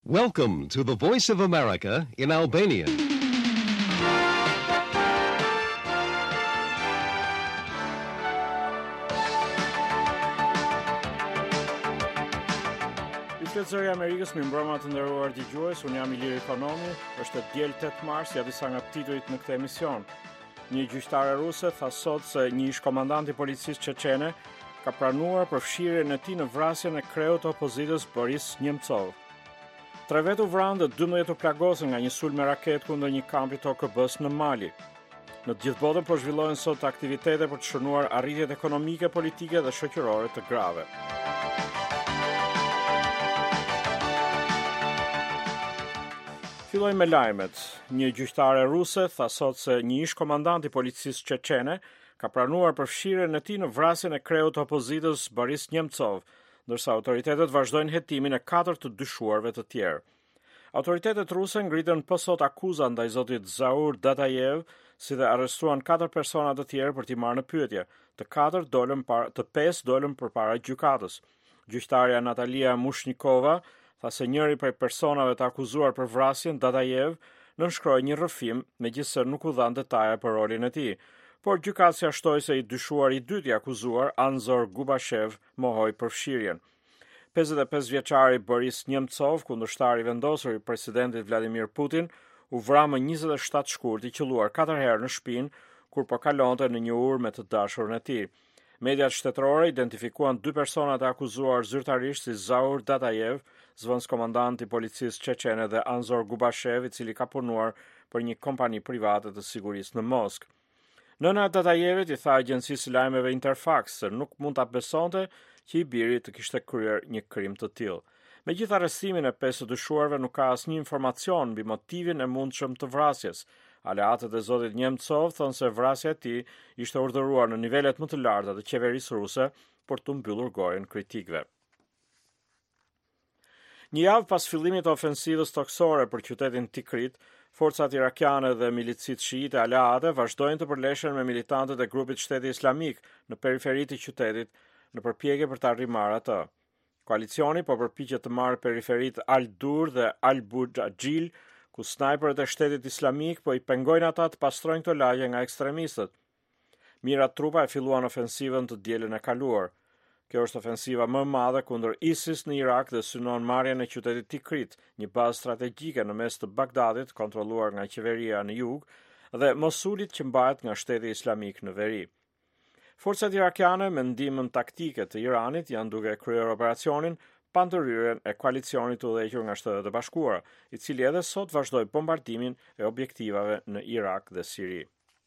Welcome to the Voice of America in Albanian. Zëri Amerikës, mirëmbrëma të nderuar dëgjues, unë jam Ilir Ekonomi, është diel 8 mars, ja disa nga titujt në këtë emision. Një gjyqtare ruse tha sot se një ish komandant i policisë çeçene ka pranuar përfshirjen e tij në vrasjen e kreut të opozitës Boris Nemcov. 3 vetë u vranë dhe 12 u plagosën nga një sulm me raketë kundër një kampi të OKB-s në Mali. Në të gjithë botën po zhvillohen sot aktivitete për të shënuar arritjet ekonomike, politike dhe shoqërore të grave. Filloj me lajmet. Një gjyqtare ruse tha sot se një ish komandant i policisë çeçene ka pranuar përfshirjen e tij në vrasjen e kreut të opozitës Boris Nemcov, ndërsa autoritetet vazhdojnë hetimin e 4 të dyshuarve të tjerë. Autoritetet ruse ngritën po sot akuza ndaj zotit Zaur Datajev, si dhe arrestuan 4 persona të tjerë për t'i marrë në pyetje. Të 5 dolën përpara gjykatës. Gjyqtarja Natalia Mushnikova tha se njëri prej personave të akuzuar për vrasjen, Datajev, nënshkroi një rrëfim, megjithëse nuk u dhan detaje për rolin e tij. Por gjykatësia shtoi se i dyshuar i dytë i akuzuar, Anzor Gubashev, mohoi përfshirjen. 55 vjeçari Boris Nemcov, kundërshtar i vendosur i presidentit Vladimir Putin, u vra më 27 shkurt i qelluar 4 herë në shpinë kur po kalonte në një urmë të dashurën e tij. Mediat shtetërore identifikuan 2 personat e akuzuar zyrtarisht si Zaur Datajev, zvëns komandant i policisë çeçene, dhe Anzor Gubashev, i cili ka punuar për një kompani private të sigurisë në Moskë. Nëna e Datajevit i tha agjencisë lajmeve Interfax se nuk mund ta besonte që i biri të kishte kryer një krim të tillë. Megjithë arrestimin e 5 dyshuarve, nuk ka asnjë informacion mbi motivin e mundshëm të vrasjes. Aleatët e zotit Nemcov thonë se vrasja e tij ishte urdhëruar në nivelet më të larta të qeverisë ruse për të mbyllur gojen kritikëve. Një javë pas fillimit të ofensivës toksore për qytetin Tikrit, forcat irakiane dhe milicit shiite aleate vazhdojnë të përleshen me militantët e grupit Shteti Islamik në periferitë të qytetit në përpjekje për të arrimarë atë. Koalicioni po përpiqet të marrë periferitë Al-Dur dhe Al-Bujagjil, ku snajperët e Shtetit Islamik po i pengojnë ata të pastrojnë këto lagje nga ekstremistët. Mijëra trupa e filluan ofensivën të dielën e kaluar. Kjo është ofensiva më e madhe kundër ISIS në Irak dhe synon marrjen e qytetit Tikrit, një bazë strategjike në mes të Bagdadit, kontrolluar nga qeveria në jug, dhe Mosulit që mbahet nga Shteti Islamik në veri. Forcat irakiane me ndihmën taktike të Iranit janë duke kryer operacionin pa ndërhyrjen e koalicionit të udhëhequr nga Shtetet e Bashkuara, i cili edhe sot vazhdoi bombardimin e objektivave në Irak dhe Siri.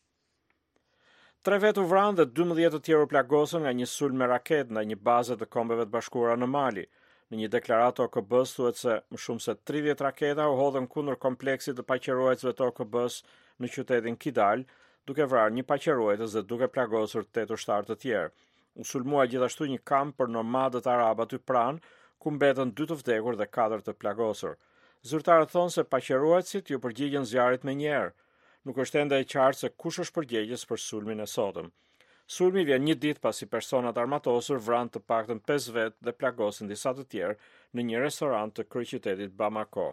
3 vetë u vranë dhe 12 të tjerë u plagosën nga një sulm me raketë ndaj një baze të Kombeve të Bashkuara në Mali. Në një deklaratë OKB-s thuhet se më shumë se 30 raketa u hodhën kundër kompleksit të paqëruesve të OKB-s në qytetin Kidal, duke vrarë një paqërues dhe duke plagosur 8 ushtarë të tjerë. U sulmua gjithashtu një kamp për nomadët arab aty pranë, ku mbetën 2 të vdekur dhe 4 të plagosur. Zyrtarët thonë se paqëruesit ju përgjigjen zjarrit me njëherë. Nuk është ende e qartë se kush është përgjegjës për sulmin e sotëm. Sulmi vjen një ditë pasi personat armatosur vranë të paktën 5 vetë dhe plagosin disa të tjerë në një restorant të kryeqytetit Bamako.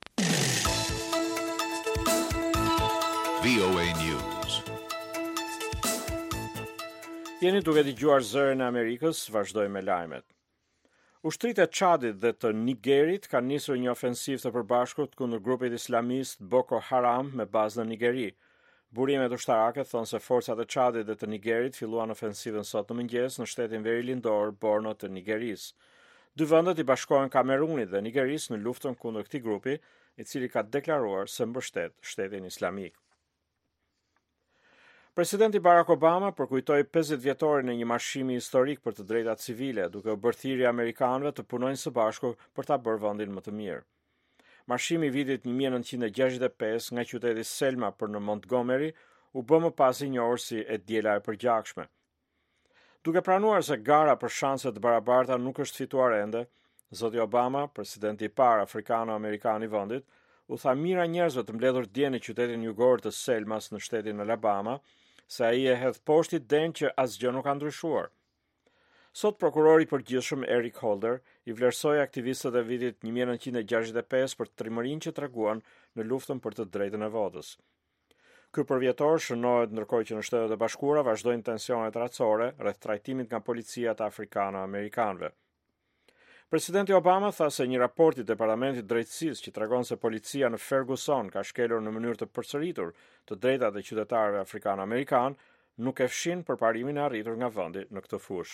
VOA News. Jeni duke dëgjuar Zërin e Amerikës, vazhdoj me lajmet. Ushtritë e Çadit dhe të Nigerit kanë nisur një ofensivë të përbashkët kundër grupit islamist Boko Haram me bazë në Nigeri. Burimet ushtarake thonë se forcat e Çadit dhe të Nigerit filluan ofensivën sot në mëngjes në shtetin verilindor Borno të Nigerisë. 2 vendet i bashkohen Kamerunit dhe Nigerisë në luftën kundër këtij grupi, i cili ka deklaruar se mbështet Shtetin Islamik. Presidenti Barack Obama përkujtoi 50 vjetorin e një marshimi historik për të drejtat civile, duke u bërë thirrje amerikanëve të punojnë së bashku për ta bërë vendin më të mirë. Marshimi i vitit 1965 nga qyteti Selma për në Montgomery u bë më pas i njohur si e diela e përgjakshme. Duke pranuar se gara për shanse të barabarta nuk është fituar ende, zoti Obama, presidenti i parë afrikano-amerikan i vendit, u tha mira njerëzve të mbledhur dje në qytetin jugor të Selmas në shtetin Alabama, se ai e hedh poshtë idenë që asgjë nuk ka ndryshuar. Sot prokurori i përgjithshëm Eric Holder i vlerësoi aktivistët e vitit 1965 për trimërinë që treguan në luftën për të drejtën e votës. Ky përvjetor shënohet ndërkohë që në Shtetet e Bashkuara vazhdojnë tensionet racore rreth trajtimit nga policia të afrikano-amerikanëve. Presidenti Obama tha se një raport i Departamentit Drejtësisë që tregon se policia në Ferguson ka shkelur në mënyrë të përsëritur të drejtat e qytetarëve afrikan-amerikan nuk e fshin përparimin e arritur nga vendi në këtë fushë.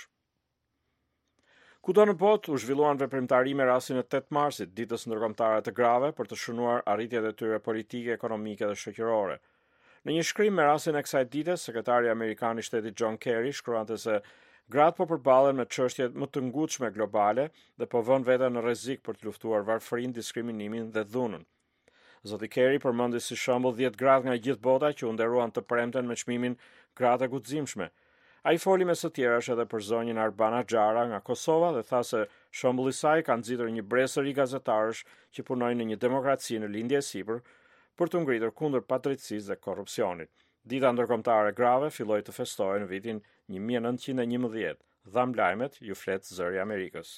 Kudo në botë u zhvilluan veprimtari me rastin e 8 marsit, ditës ndërkombëtare të grave për të shënuar arritjet e tyre politike, ekonomike dhe shoqërore. Në një shkrim me rastin e kësaj dite, sekretari amerikan i shtetit John Kerry shkruante se gratë po përballen me çështjet më të ngutshme globale dhe po vënë veten në rrezik për të luftuar varfërinë, diskriminimin dhe dhunën. Zoti Kerry përmendi si shembull 10 gratë nga gjithë bota që u nderuan të premten me çmimin Gratë e guximshme. Ai foli mes së tjerash edhe për zonjën Arbana Xhara nga Kosova dhe tha se shembulli i saj ka nxitur një brezëri gazetarësh që punojnë në një demokraci në lindje e sipër për të ngritur kundër padrejtësisë dhe korrupsionit. Dita ndërkombëtare grave filloi të festohej në vitin 1911. Dham lajmet, ju flet Zëri i Amerikës.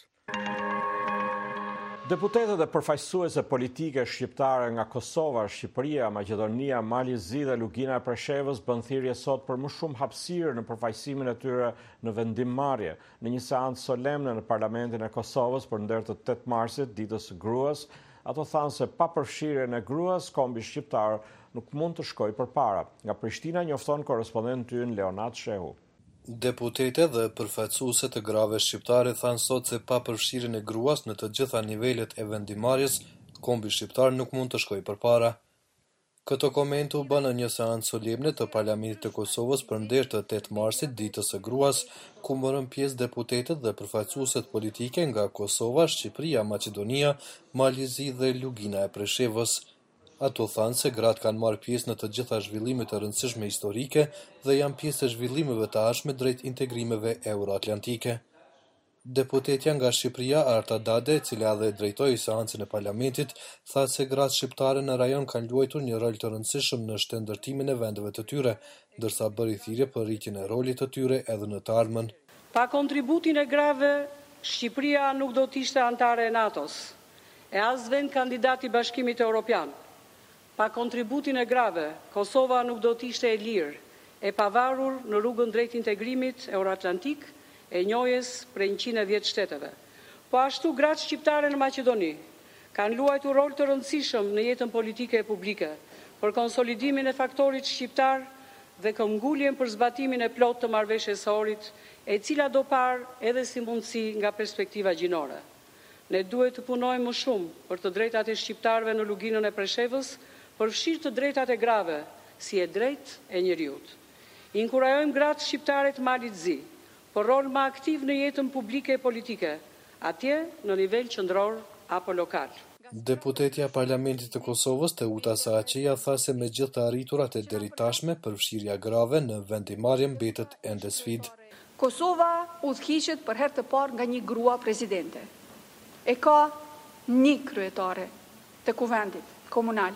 Deputetët e përfaqësuese politike shqiptare nga Kosova, Shqipëria, Maqedonia, Mali Zi dhe Lugina e Preshevës bën thirrje sot për më shumë hapësirë në përfaqësimin e tyre në vendimmarrje. Në një seancë solemne në Parlamentin e Kosovës për nder të 8 marsit, ditës së gruas, ato thanë se pa përfshirjen e gruas, kombi shqiptar nuk mund të shkojë përpara. Nga Prishtina njofton korrespondenti ynë Leonat Shehu. Deputetët dhe përfaqësuesit të grave shqiptare thanë sot se pa përfshirjen e gruas në të gjitha nivelet e vendimmarrjes, kombi shqiptar nuk mund të shkojë përpara. Këto komente u bën në një seancë solemne të Parlamentit të Kosovës për nder të 8 marsit, ditës së gruas, ku morën pjesë deputetët dhe përfaqësuesit politike nga Kosova, Shqipëria, Maqedonia, Mali Zi dhe Lugina e Preshevës. Ato thanë se gratë kanë marrë pjesë në të gjitha zhvillimet e rëndësishme historike dhe janë pjesë e zhvillimeve të ardhshme drejt integrimeve euroatlantike. Deputetja nga Shqipëria, Arta Dade, e cila dhe drejtoi seancën e Parlamentit, tha se gratë shqiptare në rajon kanë luajtur një rol të rëndësishëm në shtetërtimin e vendeve të tyre, ndërsa bëri thirrje për rritjen e rolit të tyre edhe në të ardhmen. Pa kontributin e grave, Shqipëria nuk do të ishte antare e NATO-s, e as vend kandidat i Bashkimit Evropian. Pa kontributin e grave, Kosova nuk do të ishte e lirë, e pavarur në rrugën drejt integrimit euroatlantik e njohjes prej 110 shteteve. Po ashtu gratë shqiptare në Maqedoni kanë luajtur rol të rëndësishëm në jetën politike e publike për konsolidimin e faktorit shqiptar dhe këmbguljen për zbatimin e plotë të marrëveshjes së Ohrit, e cila do parë edhe si mundësi nga perspektiva gjinore. Ne duhet të punojmë më shumë për të drejtat e shqiptarëve në Luginën e Preshevës, përfshirë të drejtat e grave, si e drejtë e njeriut. Inkurajojmë gratë shqiptare të Malit Zi, për rol më aktiv në jetën publike e politike, atje në nivel qendror apo lokal. Deputetja e Parlamentit të Kosovës, Teuta Saaqia, tha se me gjithë të arriturat e deri tashme, përfshirja grave në vendimmarrje mbetet ende sfidë. Kosova udhëhiqet për herë të parë nga një grua presidente. E ka një kryetare të kuvendit komunal.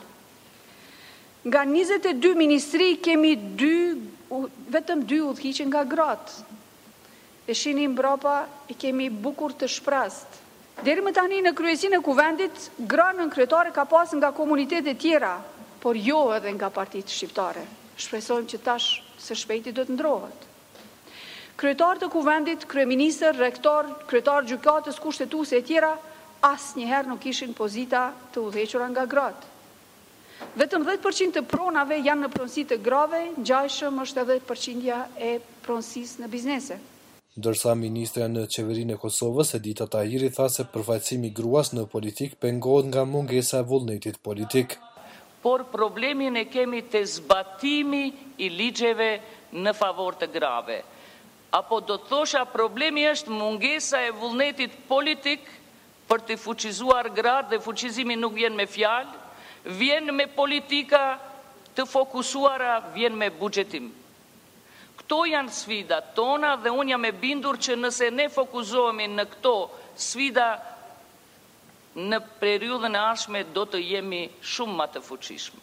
Nga 22 ministri kemi vetëm 2 udhëhiqje nga gratë. E shihni mbrapa i kemi bukur të shprast. Deri më tani në kryesinë e kuvendit, granën kryetare ka pas nga komunitete tjera, por jo edhe nga partitë shqiptare. Shpresojmë që tash së shpejti do të ndrohet. Kryetar të kuvendit, kryeministër, rektor, kryetar gjykatës, kushtetuese e tjera asnjëherë nuk ishin pozita të udhëhequra nga gratë. Vetëm 10% të pronave janë në pronësi të grave, ngjajshëm është edhe përqindja e pronësisë në biznese. Ndërsa ministra në qeverinë e Kosovës, Edita Tahiri, tha se përfaqësimi i gruas në politik pengohet nga mungesa e vullnetit politik. Por problemin e kemi te zbatimi i ligjeve në favor të grave. Apo do të thosha problemi është mungesa e vullnetit politik për të fuqizuar gratë dhe fuqizimi nuk vjen me fjalë, vjen me politika të fokusuara, vjen me buxhetim. Këto janë sfidat tona dhe unë jam e bindur që nëse ne fokusohemi në këto sfida në periudhën e ardhshme do të jemi shumë më të fuqishme.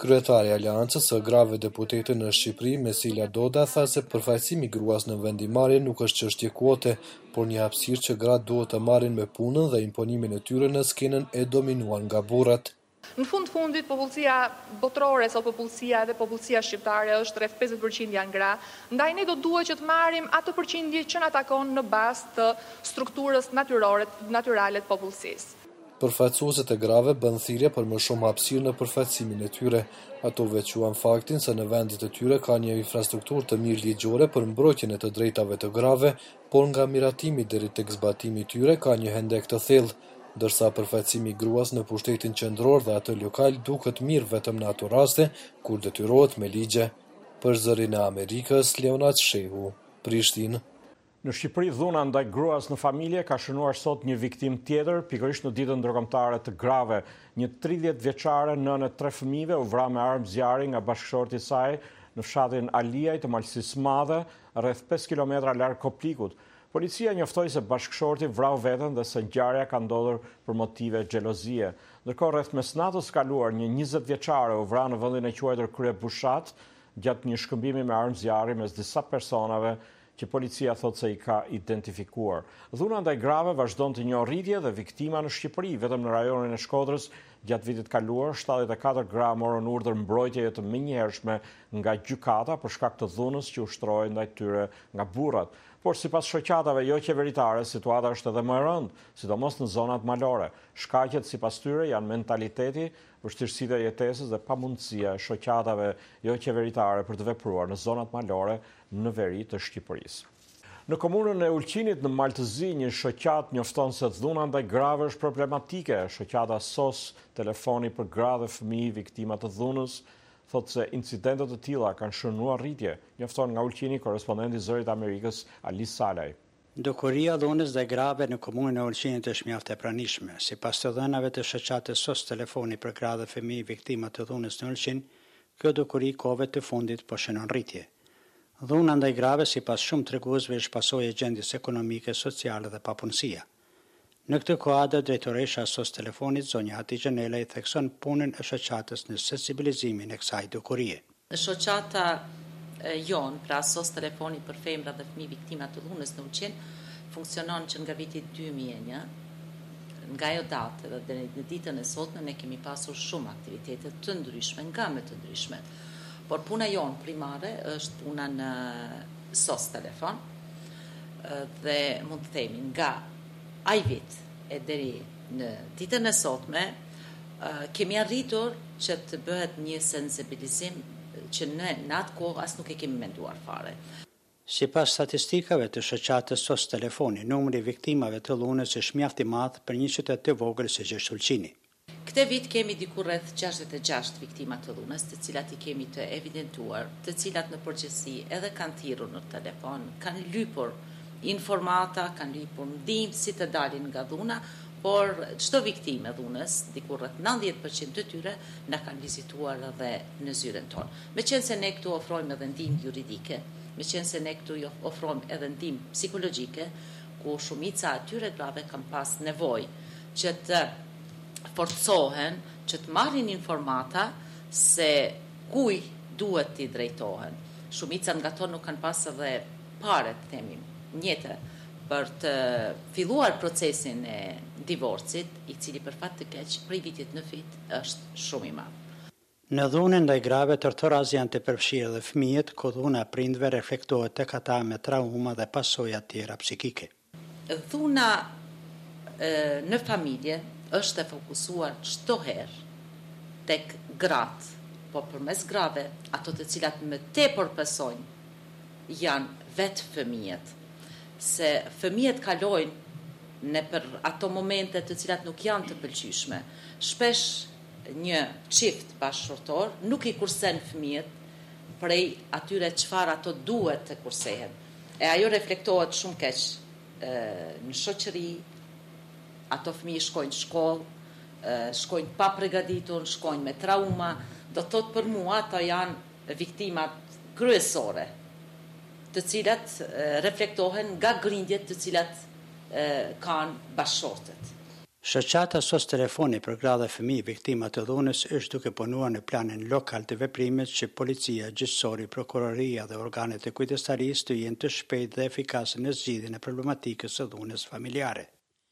Kryetari i Aleancës së Grave Deputete në Shqipëri, Mesilia Doda, tha se përfaqësimi i gruas në vendimarrje nuk është çështje kuote, por një hapësirë që gratë duhet të marrin me punën dhe imponimin e tyre në skenën e dominuar nga burrat. Në fundit, popullsia botërore, sa popullsia dhe popullsia shqiptare është rreth 50% janë gra, ndaj ne do duhet që të marrim atë përqindje që na takon në bazë të strukturës natyrale të popullsisë. Përfaqësuesit e grave bën thirrje për më shumë hapësirë në përfaqësimin e tyre. Ato veçuan faktin se në vendit e tyre ka një infrastrukturë të mirë ligjore për mbrojtjen e të drejtave të grave, por nga miratimi deri tek zbatimi i tyre ka një hendek të thellë, ndërsa përfaqësimi i gruas në pushtetin qendror dhe atë lokal duket mirë vetëm në ato raste kur detyrohet me ligje. Për Zërin e Amerikës, Leonard Shehu, Prishtinë. Në Shqipëri, dhuna ndaj gruas në familje ka shënuar sot një viktim tjetër, pikërisht në ditën ndërkombëtare të grave. Një 30 vjeçare nënë e 3 fëmijëve u vra me armë zjarri nga bashkëshorti i saj në fshatin Aliaj të Malësisë Madhe, rreth 5 kilometra larg Koplikut. Policia njoftoi se bashkëshorti vrau veten dhe se ngjarja ka ndodhur për motive xhelozie. Ndërkohë, rreth mesnatës kaluar, një 20 vjeçare u vra në vendin e quajtur Krye Bushat gjatë një shkëmbimi me armë zjarri mes disa personave që policia thot se i ka identifikuar. Dhuna ndaj grave vazhdon të njohë rritje dhe viktima në Shqipëri, vetëm në rajonin e Shkodrës, gjatë vitit kaluar, 74 gra morën urdhër mbrojtjeje të menjëhershme nga gjykata për shkak të dhunës që ushtrohej ndaj tyre nga burrat. Por sipas shoqatave jo qeveritare, situata është edhe më e rëndë, sidomos në zonat malore. Shkaqet sipas tyre janë mentaliteti, vështirësitë e jetesës dhe pamundësia e shoqatave jo qeveritare për të vepruar në zonat malore në veri të Shqipërisë. Në komunën e Ulqinit në Maltëzi, një shoqat njofton se dhuna ndaj grave është problematike. Shoqata SOS, telefoni për gra dhe fëmijë viktima të dhunës, thot se incidentet të tilla kanë shënuar rritje. Njofton nga Ulqini korrespondenti i Zërit Amerikës Ali Salaj. Ndokuria dhunës ndaj grave në komunën e Ulqinit është mjaft e pranishme. Sipas të dhënave të shoqatës SOS, telefoni për gra dhe fëmijë viktima të dhunës në Ulqin, kjo ndokuri kohëve të fundit po shënon rritje. Dhuna ndaj grave, sipas shumë treguesve, është pasojë e gjendjes ekonomike, sociale dhe papunësia. Në këtë kuadër, drejtoresha SOS telefonit, zonja Hati Gjenela, i thekson punën e shoqatës në sensibilizimin e kësaj ndokurie. Shoqata jon, pra SOS telefoni për femra dhe fëmijë viktima të dhunës në Ulqin, funksionon që nga viti 2001. Nga ajo datë dhe deri në ditën e sotme ne kemi pasur shumë aktivitete të ndryshme, nga më të ndryshme. Por puna jonë primare është puna në SOS telefon dhe mund të themi nga ai vit e deri në ditën e sotme kemi arritur që të bëhet një sensibilizim që ne në atë kohë as nuk e kemi menduar fare. Sipas statistikave të shoqatës SOS telefoni, numri i viktimave të dhunës është mjaft i madh për një qytet të vogël siç është Ulqini. Këtë vit kemi diku rreth 66 viktima të dhunës, të cilat i kemi të evidentuar, të cilat në përgjithësi edhe kanë thirrur në telefon, kanë lypur informata, kanë lypur ndihmë si të dalin nga dhuna, por çdo viktimë e dhunës, diku rreth 90% të tyre na kanë vizituar edhe në zyrën tonë. Meqense ne këtu ofrojmë edhe ndihmë juridike, meqense ne këtu ofrojmë edhe ndihmë psikologjike, ku shumica atyre grave kanë pas nevojë që të forcohen që të marrin informata se kuj duhet t'i drejtohen. Shumica nga to nuk kanë pas edhe pare, të themi, mjete për të filluar procesin e divorcit, i cili për fat të keq prej vitit në vit është shumë i madh. Në dhunën ndaj grave torturat janë të përfshirë dhe fëmijët, ku dhuna prindve reflektohet tek ata me trauma dhe pasoja tjera psikike. Dhuna në familje është e fokusuar çdo herë tek gratë, po përmes grave, ato të cilat më tepër pësojnë janë vetë fëmijët, se fëmijët kalojnë në për ato momente të cilat nuk janë të pëlqyeshme. Shpesh një çift bashkëshortor nuk i kursen fëmijët prej atyre çfarë ato duhet të kursehen. E ajo reflektohet shumë keq në shoqëri. Ato fëmijë shkojnë shkollë, shkojnë pa përgatitur, shkojnë me trauma, do të thotë për mua ato janë viktimat kryesore, të cilat reflektohen nga grindjet të cilat kanë bashkëshortet. Shoqata SOS Telefoni për gra dhe fëmijë viktima të dhunës është duke punuar në planin lokal të veprimit që policia, gjyqësori, prokuroria dhe organet e kujdestarisë të jenë të shpejtë dhe efikase në zgjidhjen e problematikës së dhunës familjare.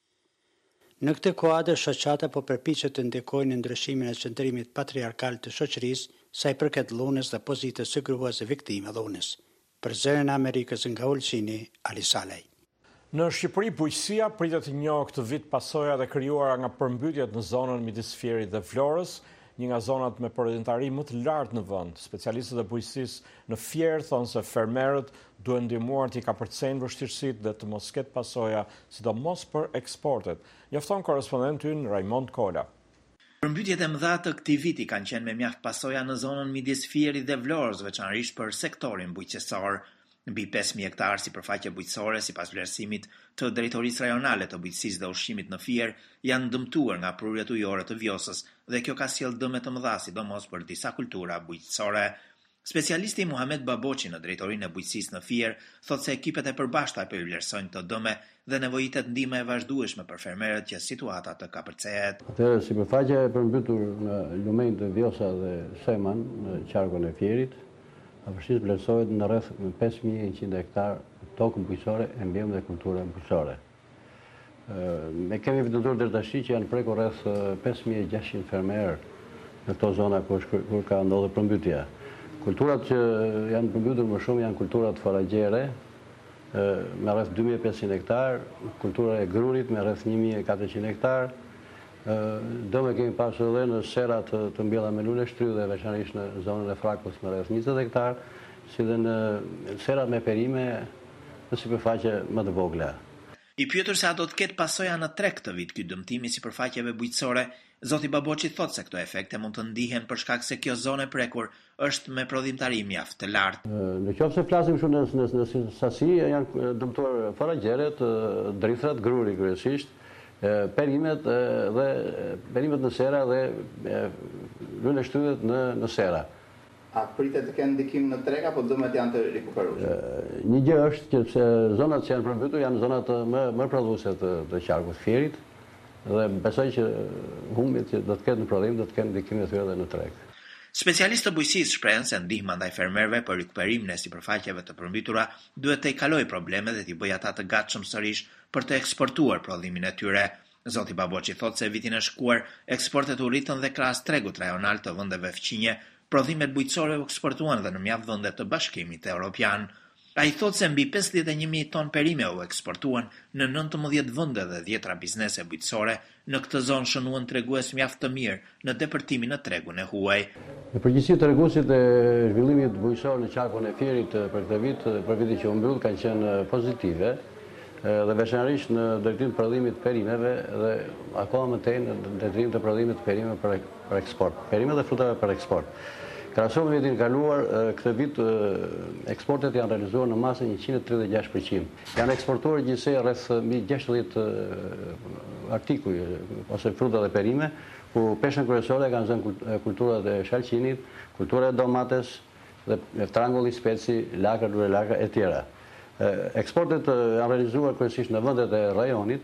Në këtë kuadër, shoqata po përpiqet të ndikojë në ndryshimin e qëndrimit patriarkal të shoqërisë sa i përket dhunës dhe pozitës së gruas e viktimave dhunës. Për Zërin e Amerikës nga Ulqini, Ali Salej. Në Shqipëri, bujqësia pritet të njohë këtë vit pasojat e krijuara nga përmbytjet në zonën midis Fierit dhe Florës, një nga zonat me përrejtari më të lartë në vend. Specialistët e bujqësisë në Fier thonë se fermerët duhen ndihmuar t'i kapërcejnë vështirësitë dhe të mos ketë pasoja, sidomos për eksportet. Njofton korrespondenti ynë Raimond Kola. Përmbytjet e mëdha të këtij viti kanë qenë me mjaft pasoja në zonën midis Fierit dhe Vlorës, veçanërisht për sektorin bujqësor. Mbi 5.000 hektarë sipërfaqe bujqësore, sipas vlerësimit të Drejtorisë Rajonale të Bujqësisë dhe Ushqimit në Fier, janë dëmtuar nga prurjet ujore të vjosës dhe kjo ka sjellë dëme të mëdha sidomos për disa kultura bujqësore. Specialisti Muhamet Baboçi në Drejtorinë e Bujqësisë në Fier thotë se ekipet e përbashkëta po i vlerësojnë të dëme dhe nevojitet ndihmë e vazhdueshme për fermerët që situata të kapërcehet. Atëherë sipërfaqja e përmbytur në lumenj të Vjosa dhe Seman në qarkun e Fierit afërsisht vlerësohet në rreth 5.100 hektar tokë bujqësore e mbjem dhe kultura bujqësore. Ne kemi evidentuar deri tash që janë prekur rreth 5.600 fermerë në këto zona kur ka ndodhur përmbytja. Kulturat që janë përmbytur më shumë janë kulturat foragjere me rreth 2.500 hektar, kultura e grurit me rreth 1.400 hektar. Dëme kemi pasur edhe në serat të mbjella me lule shtrydhe dhe veçanërisht në zonën e Frakut me rreth 20 hektar, si dhe në serat me perime në sipërfaqe më të vogla. I pyetur se a do të ketë pasoja në treg këtë vit ky dëmtim i sipërfaqeve bujqësore, zoti Baboçi thotë se këto efekte mund të ndihen për shkak se kjo zonë e prekur është me prodhimtari mjaft të lartë. Në qoftë se flasim shumë në sasi, janë dëmtuar foragjeret, drithrat, gruri kryesisht, perimet në sera dhe lule shtrydhet në sera. A pritet të kenë ndikim në treg apo dëmet janë të rikuperueshme? Një gjë është që zonat që janë përmbytur janë zonat më prodhuese të qarkut Fierit dhe besoj që humbjet që do të ketë në prodhim do të kenë ndikim të tyre edhe në treg. Specialistë të bujqësisë shprehen se ndihma ndaj fermerëve për rikuperimin e sipërfaqeve të përmbytura duhet të i kalojë problemet dhe t'i bëjë ata të gatshëm sërish për të eksportuar prodhimin e tyre. Zoti Baboçi thotë se vitin e shkuar eksportet u rritën dhe krahas tregut rajonal të vendeve fqinje, prodhimet bujqësore u eksportuan dhe në mjaft vende të Bashkimit Evropian. Ai thotë se mbi 51.000 ton perime u eksportuan në 19 vende dhe 10 biznese bujqësore në këtë zonë shënuan tregues mjaft të mirë në depërtimin në tregun e huaj. Në përgjithësi treguesit e zhvillimit bujqësor në qarkun e Fierit për këtë vit, për vitin që u mbyll, kanë qenë pozitive dhe veçanërisht në drejtim të prodhimit të perimeve dhe akoma më tej në drejtim të prodhimit të perimeve për eksport, perime dhe frutave për eksport. Krahasim me vitin kaluar, këtë vit eksportet janë realizuar në masë 136%. Janë eksportuar gjithsej rreth mbi 60 artikuj ose fruta dhe perime, ku peshën kryesore kanë zënë kulturat e shalqinit, kultura e domates dhe trangulli, speci, lakra, dure lakra e tjera. Eksportet janë realizuar kryesisht në vendet e rajonit,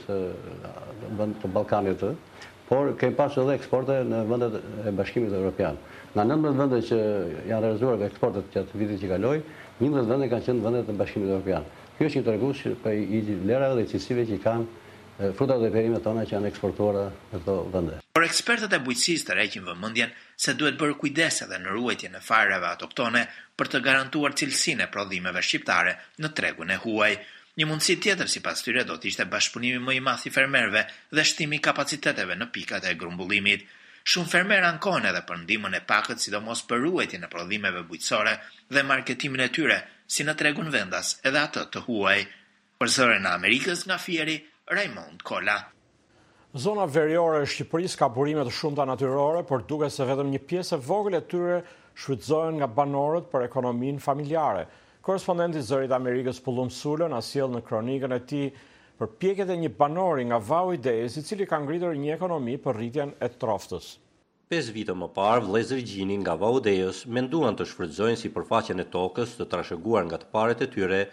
vend të Ballkanit, por kemi pasur edhe eksporte në vendet e Bashkimit Evropian. Nga 19 vende që janë realizuar eksportet gjatë vitit që kaloi, 11 vende kanë qenë vendet e Bashkimit Evropian. Kjo është një tregues për i vlerave dhe cilësive që kanë frutat dhe perimet tona që janë eksportuara në këto vende. Por ekspertët e bujqësisë tërheqin vëmendjen se duhet bërë kujdes edhe në ruajtjen e fareve autoktone për të garantuar cilësinë e prodhimeve shqiptare në tregun e huaj. Një mundësi tjetër sipas tyre do të ishte bashkëpunimi më i madh i fermerëve dhe shtimi i kapaciteteve në pikat e grumbullimit. Shumë fermerë ankohen edhe për ndihmën e pakët, sidomos për ruajtjen e prodhimeve bujqësore dhe marketimin e tyre, si në tregun vendas edhe atë të huaj. Për Zërin e Amerikës nga Fieri, Raimond Kola. Zona veriore e Shqipërisë ka burime të shumta natyrore, por duket se vetëm një pjesë e vogël e tyre shfrytëzohen nga banorët për ekonominë familjare. Korrespondenti i Zërit Amerikës Pullum Sulën na sjell në kronikën e tij përpjekjet e një banori nga Vau i Dejes, i cili ka ngritur një ekonomi për rritjen e troftës. 5 vite më parë, vëllezërit Gjini nga Vau i Dejës menduan të shfrytëzojnë sipërfaqen e tokës të trashëguar nga të parët e tyre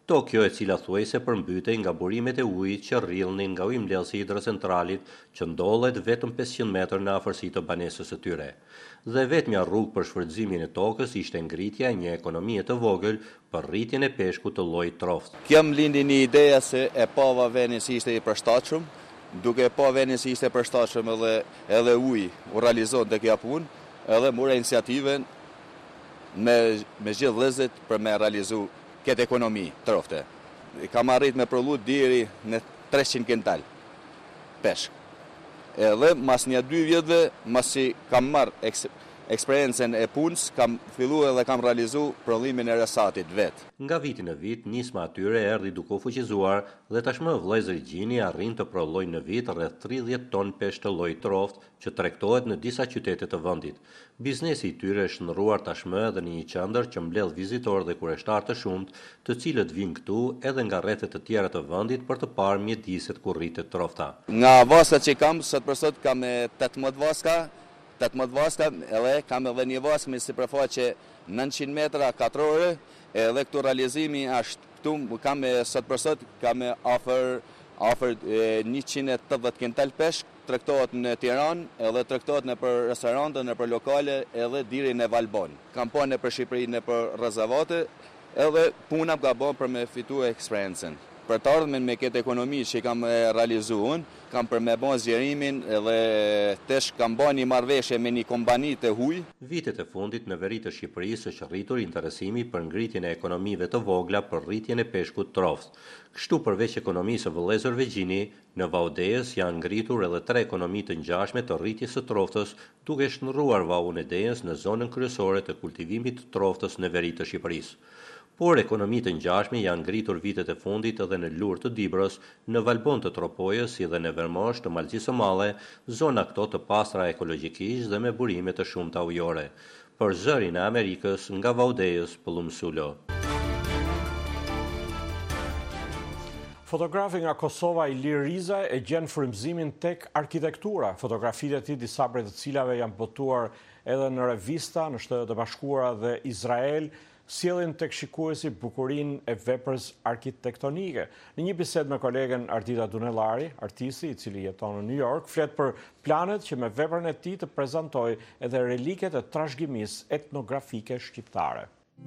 Tokyo, e cila thuajse përmbytej nga burimet e ujit që rrillnin nga ujëmbledhsi hidrocentralit që ndollet vetëm 500 metër në afërsi të banesës së tyre. Dhe vetmja rrugë për shfrytëzimin e tokës ishte ngritja e një ekonomie të vogël për rritjen e peshkut të llojit troft. Kam lindi një ide se e pava vendin si ishte i përshtatshëm, duke pa vendin si ishte përshtatshëm edhe uji u realizon të kja punë, edhe mora iniciativen me gjithë vëllezërit për me realizu këtë ekonomi trofte. Kam arrit me prodhu deri në 300 kintal peshk. Edhe mas një 2 vjetëve, mas që kam marrë eksperiencen e punës, kam fillu edhe kam realizu prodhimin e resatit vetë. Nga viti në vit, nisma atyre erdhi duke u fuqizuar dhe tashmë vëllezëri Gjini arrin të prodhojnë në vit rreth 30 ton peshk të llojit troft që tregtohet në disa qytete të vendit. Biznesi i tyre është ndërruar tashmë edhe në një qendër që mbledh vizitorë dhe kurreshtar të shumtë, të cilët vijnë këtu edhe nga rrethet të tjera të vendit për të parë mjediset ku rritet trofta. Nga vaskat që kam sot për sot kam 18 vaska, edhe kam edhe një vaskë me sipërfaqe 900 metra katrore, edhe këtu realizimi është këtu kam sot për sot kam afër 180 kintal peshk, tregtohet në Tiranë, edhe tregtohet në për restorante, në për lokale, edhe diri në Valbon. Kam pa në për Shqipëri, në për rezervate, edhe puna ka bën për me fitu eksperiencen. Për të ardhmen me këtë ekonomi që kam realizu unë, kam për me bon zgjerimin edhe tesh kam bon një marrëveshje me një kompani të huj. Vitet e fundit në veri të Shqipërisë është rritur interesimi për ngritjen e ekonomive të vogla për rritjen e peshkut troft. Kështu përveç ekonomisë së vëllezërve Gjini, në Vaudejës janë ngritur edhe 3 ekonomi të ngjashme të rritjes së troftës, duke shndërruar vallun e Dejës në zonën kryesore të kultivimit të troftës në veri të Shqipërisë. Por ekonomitë të ngjashme janë ngritur vitet e fundit edhe në Lurë të Dibrës, në Valbon të Tropojës, si dhe në Vermosh të Malëzisë së Madhe, zona këto të pastra ekologjikisht dhe me burime të shumta ujore. Për Zërin e Amerikës, nga Vaudejës, Pëllum Sulo. Fotografi nga Kosova Ilir Riza e gjen frymëzimin tek arkitektura. Fotografitë e tij, disa prej të cilave janë botuar edhe në revista në Shtetet e Bashkuara dhe Izrael, sjellin tek shikuesi bukurinë e veprës arkitektonike. Në një bisedë me kolegen Ardita Dunellari, artisti i cili jeton në New York, flet për planet që me veprën e tij të prezantojë edhe reliket e trashëgimisë etnografike shqiptare.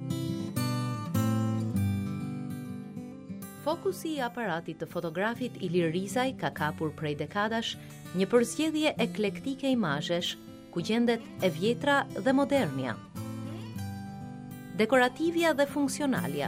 Fokusi i aparatit të fotografit Ilir Rizaj ka kapur prej dekadash një përzgjedhje eklektike imazhesh, ku gjendet e vjetra dhe modernja, dekorativja dhe funksionalja,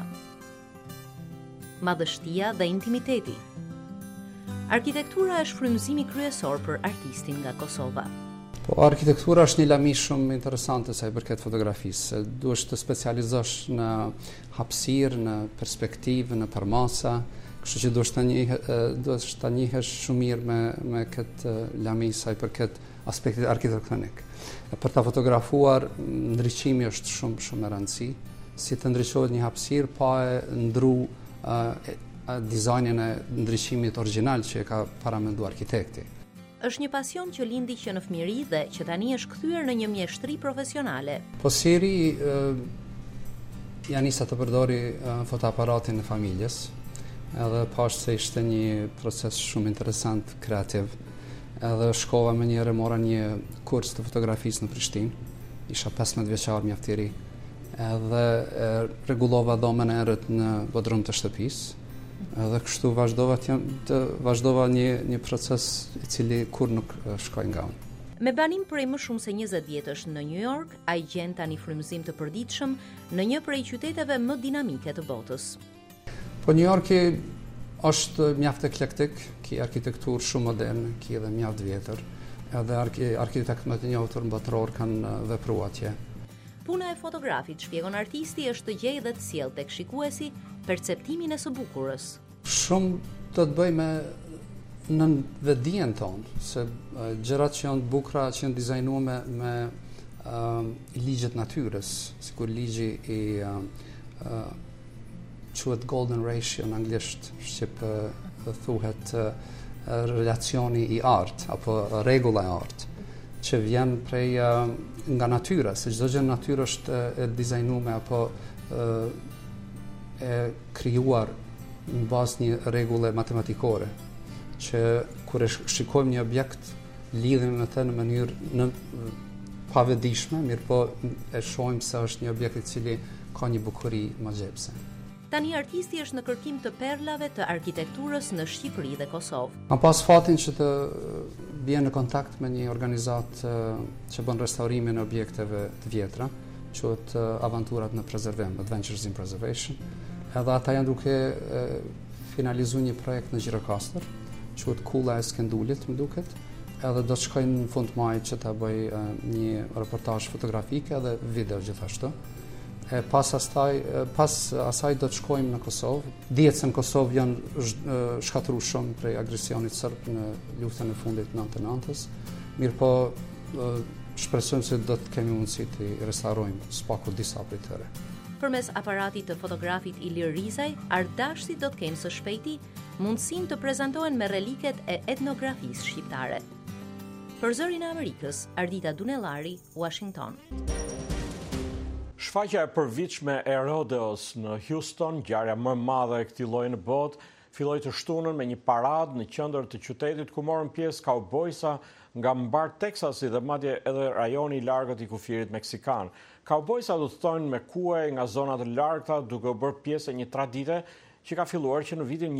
madhështia dhe intimiteti. Arkitektura është frymëzimi kryesor për artistin nga Kosova. Po, arkitektura është një lami shumë interesante sa i përket fotografisë. Duhesh të specializosh në hapësirë, në perspektivë, në përmasa, kështu që duhesh ta njihesh shumë mirë me këtë lami sa i përket aspektit arkitektonik. Për ta fotografuar, ndriçimi është shumë e rëndësi, si të ndriçohet një hapësirë pa e ndru dizajnin e ndriçimit origjinal që e ka paramenduar arkitekti. Është një pasion që lindi që në fëmijëri dhe që tani është kthyer në një mjeshtri profesionale. Po seri ja nisa të përdori fotoaparatin e familjes, edhe pash se ishte një proces shumë interesant, kreativ. Edhe shkova me njëherë, mora një kurs të fotografisë në Prishtinë, isha 15 vjeçar mjaft i ri, edhe rregullova dhomën e errët në bodrum të shtëpisë, edhe kështu vazhdova një proces i cili kur nuk shkoi nga unë. Me banim prej më shumë se 20 vjetësh në New York, ai gjen tani frymëzim të përditshëm në një prej qyteteve më dinamike të botës. Po New Yorki është mjaft eklektik, ki arkitekturë shumë moderne, ki edhe mjaft vjetër, edhe arkitekt më të njohur botror kanë vepruar atje. Puna e fotografit, shpjegon artisti, është të gjejë dhe të sjellë tek shikuesi perceptimin e së bukurës. Shumë do të bëj me nënvetdijen tonë, se gjërat që janë të bukura, që janë dizajnuar me ligjet natyrës, sikur ligji i quhet golden ratio në anglisht, shqip thuhet relacioni i art apo rregulla e art, që vjen prej nga natyra, se çdo gjë në natyrë është e dizajnuar apo e krijuar në bazë një rregulle matematikore, që kur e shikojmë një objekt, lidhim me të në mënyrë pavetdijshme, mirë po e shohim se është një objekt I cili ka një bukuri magjepse. Tani artisti është në kërkim të perlave të arkitekturës në Shqipëri dhe Kosovë. Kam pas fatin që të bie në kontakt me një organizatë që bën restaurimin e objekteve të vjetra, quhet Avanturat në Preservim, Adventures in Preservation. Edhe ata janë duke finalizuar një projekt në Gjirokastër, quhet Kulla e Skendulit, më duket. Edhe do të shkojnë në fund majit që ta bëj një reportazh fotografike dhe video gjithashtu. Pas asaj do të shkojmë në Kosovë. Dihet se në Kosovë janë shkatruar shumë prej agresionit serb në luftën e fundit të 99-s. Mirë po shpresojmë se do të kemi mundësi të restaurojmë spaku disa prej tyre. Përmes aparatit të fotografit Ilir Rizaj, ardashtit do të kenë së shpejti mundësinë të prezantohen me reliket e etnografisë shqiptare. Për Zërin e Amerikës, Ardita Dunellari, Washington. Shfaqja e përvitshme e rodeos në Houston, ngjarja më e madhe e këtij lloji në botë, filloi të shtunën me një paradë në qendër të qytetit ku morën pjesë kaubojsa nga mbar Teksasi dhe madje edhe rajoni I largët I kufirit meksikan. Kaubojsa do të thonë me kuaj nga zona të largëta duke u bërë pjesë e një tradite që ka filluar që në vitin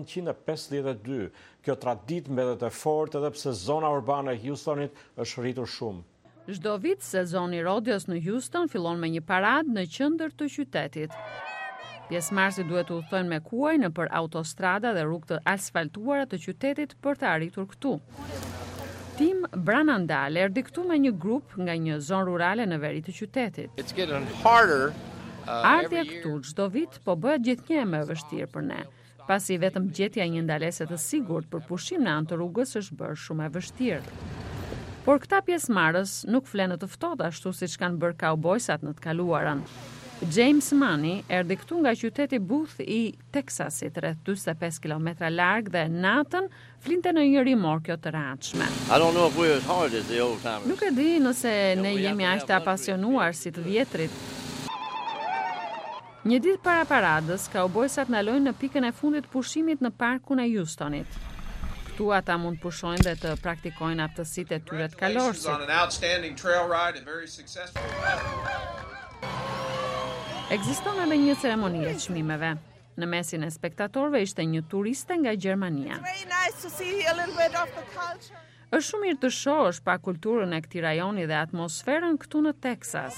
1952. Kjo traditë mbetet e fortë edhe pse zona urbane e Houstonit është rritur shumë. Çdo vit sezoni rodeos në Houston fillon me një paradë në qendër të qytetit. Pjesëmarrësit duhet të udhtojnë me kuaj nëpër autostrada dhe rrugë të asfaltuara të qytetit për të arritur këtu. Tim Branandal erdhi këtu me një grup nga një zonë rurale në veri të qytetit. Ardhja këtu çdo vit po bëhet gjithnjë më e vështirë për ne, pasi vetëm gjetja një ndalese të sigurt për pushim në anë të rrugës është bërë shumë e vështirë. Por këta pjesëmarrës nuk flenë të ftohtë ashtu siç kanë bërë kaubojsat në të kaluarën. James Money erdhi këtu nga qyteti Booth I Teksasit, rreth 45 kilometra larg dhe natën flinte në një rimorkjo të rehatshme. Nuk e di nëse ne jemi aq të apasionuar si të vjetrit. Një ditë para paradës, kaubojsat ndalojnë në pikën e fundit pushimit në parkun e Houstonit. Këtu ata mund të pushojnë dhe të praktikojnë aftësitë e tyre të kalorësit. Ekziston edhe një ceremoni e çmimeve. Në mesin e spektatorëve ishte një turiste nga Gjermania. Është shumë mirë të shohësh pa kulturën e këtij rajoni dhe atmosferën këtu në Teksas.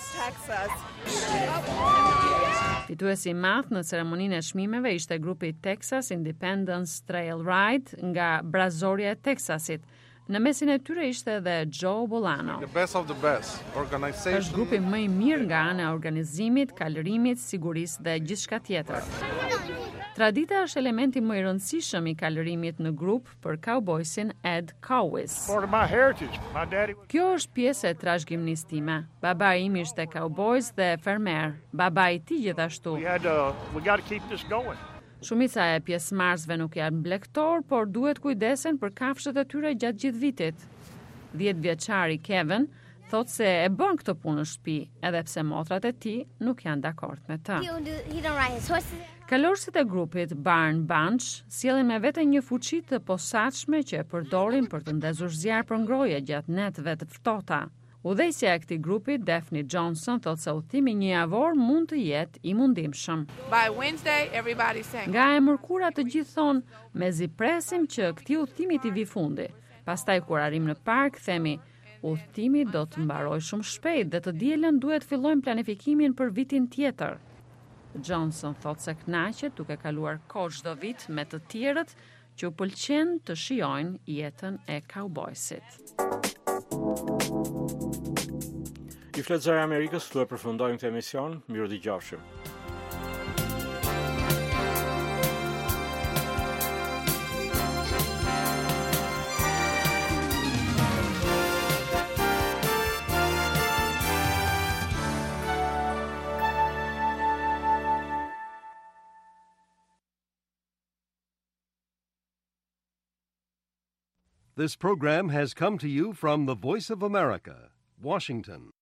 Fituesi I madh në ceremoninë e çmimeve ishte grupi Texas Independence Trail Ride nga Brazoria e Teksasit. Në mesin e tyre ishte edhe Joe Bolano. Është grupi më I mirë nga ana e organizimit, kalërimit, sigurisë dhe gjithçka tjetër. Tradita është elementi më I rëndësishëm I kalërimit në grup për kaubojsin Ed Cowis. Kjo është pjesë e trashëgimisë time. Babai im ishte kaubojs dhe fermer. Babai I tij gjithashtu. Shumica e pjesëmarrësve nuk janë blegtor, por duhet kujdesen për kafshët e tyre gjatë gjithë vitit. 10 vjeçari Kevin thot se e bën këtë punë në shtëpi, edhe pse motrat e tij nuk janë dakord me të. Kalorësit e grupit Barn Bunch sjellin me vete një fuqi të posaçme që e përdorin për të ndezur zjarr për ngrohje gjatë netëve të ftohta. Udhëheqësja e këtij grupi, Daphne Johnson, thot se udhëtimi një javor mund të jetë I mundimshëm. Nga e mërkura të gjithë thonë, mezi presim që këtij udhëtimi të vi fundi. Pastaj kur arrim në park, themi, udhëtimi do të mbarojë shumë shpejt dhe të dielën duhet fillojmë planifikimin për vitin tjetër. Johnson thot se kënaqet duke kaluar kohë çdo vit me të tjerët që u pëlqen të shijojnë jetën e kaubojsit. I flet Zëri I Amerikës, këtu e përfundojmë këtë emision. Miru dëgjofshim. This program has come to you from the Voice of America, Washington.